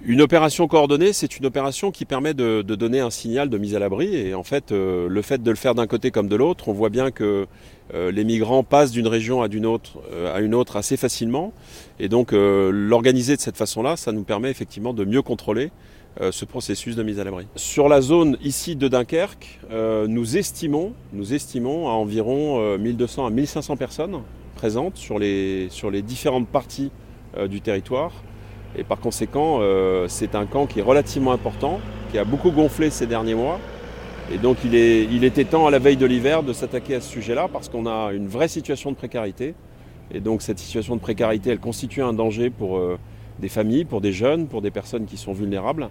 Une opération coordonnée, c'est une opération qui permet de donner un signal de mise à l'abri. Et en fait, le fait de le faire d'un côté comme de l'autre, on voit bien que les migrants passent d'une région à une autre assez facilement. Et donc, l'organiser de cette façon-là, ça nous permet effectivement de mieux contrôler ce processus de mise à l'abri. Sur la zone ici de Dunkerque, nous estimons à environ 1200 à 1500 personnes présentes sur les différentes parties du territoire. Et par conséquent, c'est un camp qui est relativement important, qui a beaucoup gonflé ces derniers mois. Et donc il était temps à la veille de l'hiver de s'attaquer à ce sujet-là parce qu'on a une vraie situation de précarité. Et donc cette situation de précarité, elle constitue un danger pour des familles, pour des jeunes, pour des personnes qui sont vulnérables.